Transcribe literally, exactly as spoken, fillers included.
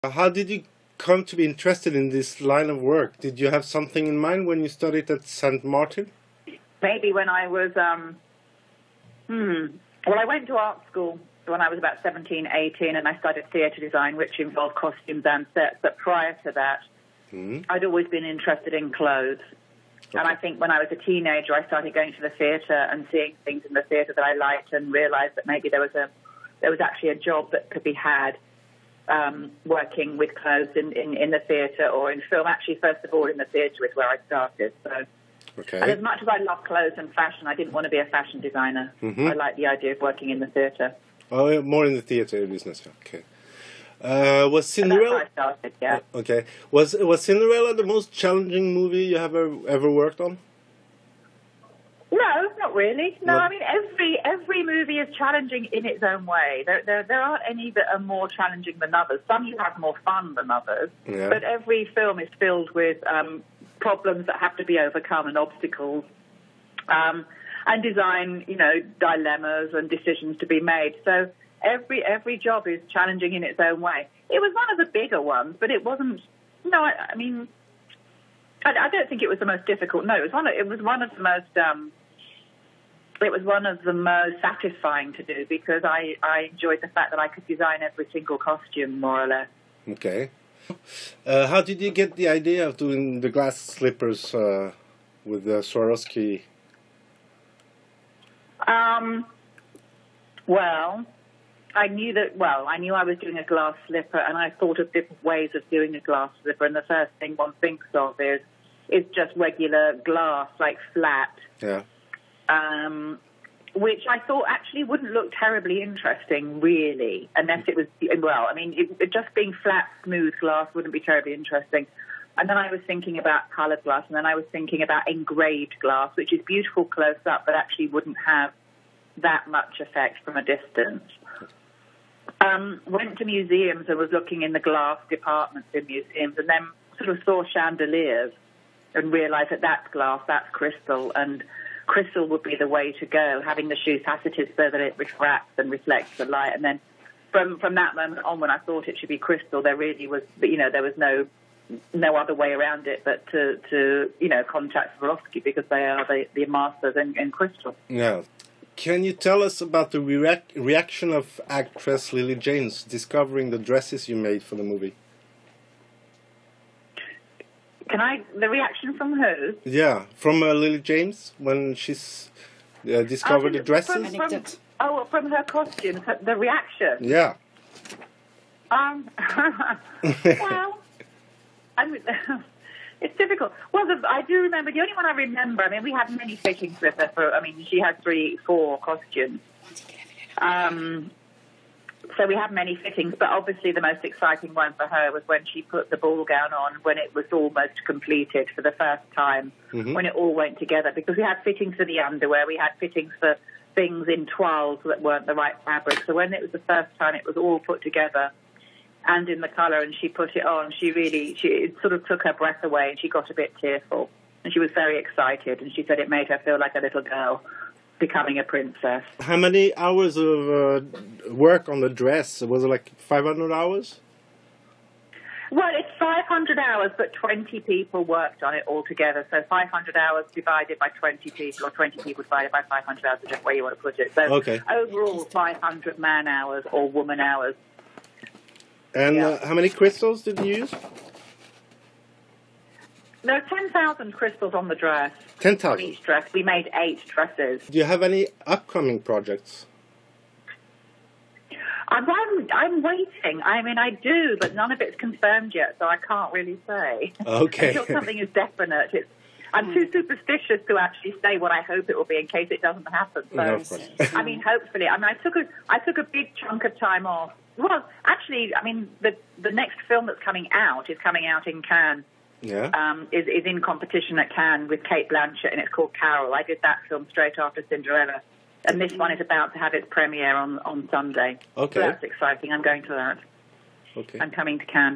How did you come to be interested in this line of work? Did you have something in mind when you studied at Saint Martin? Maybe when I was, um, hmm, well, I went to art school when I was about seventeen, eighteen, and I studied theatre design, which involved costumes and sets. But prior to that, mm. I'd always been interested in clothes. Okay. And I think when I was a teenager, I started going to the theatre and seeing things in the theatre that I liked, and realised that maybe there was a there was actually a job that could be had um, working with clothes in, in, in the theatre or in film. Actually, first of all, in the theatre is where I started. So, okay. And as much as I love clothes and fashion, I didn't want to be a fashion designer. Mm-hmm. I like the idea of working in the theatre. Oh, more in the theatre business. Okay. Uh, was Cinderella? That's how I started, yeah. Okay. Was was Cinderella the most challenging movie you have ever, ever worked on? No, not really. No, what? I mean every every movie is challenging in its own way. There there there aren't any that are more challenging than others. Some you have more fun than others. Yeah. But every film is filled with um, problems that have to be overcome and obstacles. Um, and design, you know, dilemmas and decisions to be made. So every every job is challenging in its own way. It was one of the bigger ones, but it wasn't. No, I, I mean, I, I don't think it was the most difficult. No, it was one. Of, it was one of the most. Um, it was one of the most satisfying to do because I I enjoyed the fact that I could design every single costume more or less. Okay. Uh, how did you get the idea of doing the glass slippers uh, with the Swarovski? Um, well, I knew that, well, I knew I was doing a glass slipper, and I thought of different ways of doing a glass slipper, and the first thing one thinks of is, is just regular glass, like flat. Yeah. Um, which I thought actually wouldn't look terribly interesting, really, unless it was, well, I mean, it, it just being flat, smooth glass wouldn't be terribly interesting. And then I was thinking about coloured glass, and then I was thinking about engraved glass, which is beautiful close up, but actually wouldn't have that much effect from a distance. Um, went to museums and was looking in the glass departments in museums, and then sort of saw chandeliers and realised that that's glass, that's crystal, and crystal would be the way to go, having the shoe faceted so that it refracts and reflects the light. And then from from that moment on, when I thought it should be crystal, there really was, you know, there was no no other way around it but to, to you know, contact Swarovski because they are the, the masters in, in crystal. Yeah. Can you tell us about the reac reaction of actress Lily James discovering the dresses you made for the movie? Can I, the reaction from who? Yeah, from uh, Lily James when she's uh, discovered oh, the dresses? From, from, oh, from her costumes, the reaction? Yeah. Um, well... I mean, it's difficult. Well, the, I do remember, the only one I remember, I mean, we had many fittings with her for, I mean, she had three, four costumes. Um, so we had many fittings, but obviously the most exciting one for her was when she put the ball gown on, when it was almost completed for the first time, mm-hmm. when it all went together, because we had fittings for the underwear, we had fittings for things in toiles that weren't the right fabric. So when it was the first time, it was all put together and in the colour, and she put it on, she really, she, it sort of took her breath away, and she got a bit tearful. And she was very excited, and she said it made her feel like a little girl becoming a princess. How many hours of uh, work on the dress? Was it like five hundred hours? Well, it's five hundred hours, but twenty people worked on it altogether. So five hundred hours divided by twenty people, or twenty people divided by five hundred hours, whichever way you want to put it. So okay. Overall, five hundred man hours or woman hours. And yeah. uh, how many crystals did you use? There are ten thousand crystals on the dress. ten thousand? Each dress. We made eight dresses. Do you have any upcoming projects? I'm, I'm, I'm waiting. I mean, I do, but none of it's confirmed yet, so I can't really say. Okay. Until something is definite. It's, I'm too superstitious to actually say what I hope it will be in case it doesn't happen. So, no, of course. I mean, hopefully. I mean, I took a, I took a big chunk of time off. Well, actually, I mean, the the next film that's coming out is coming out in Cannes. Yeah. Um, is, is in competition at Cannes with Kate Blanchett, and it's called Carol. I did that film straight after Cinderella. And this one is about to have its premiere on, on Sunday. Okay. So that's exciting. I'm going to that. Okay. I'm coming to Cannes.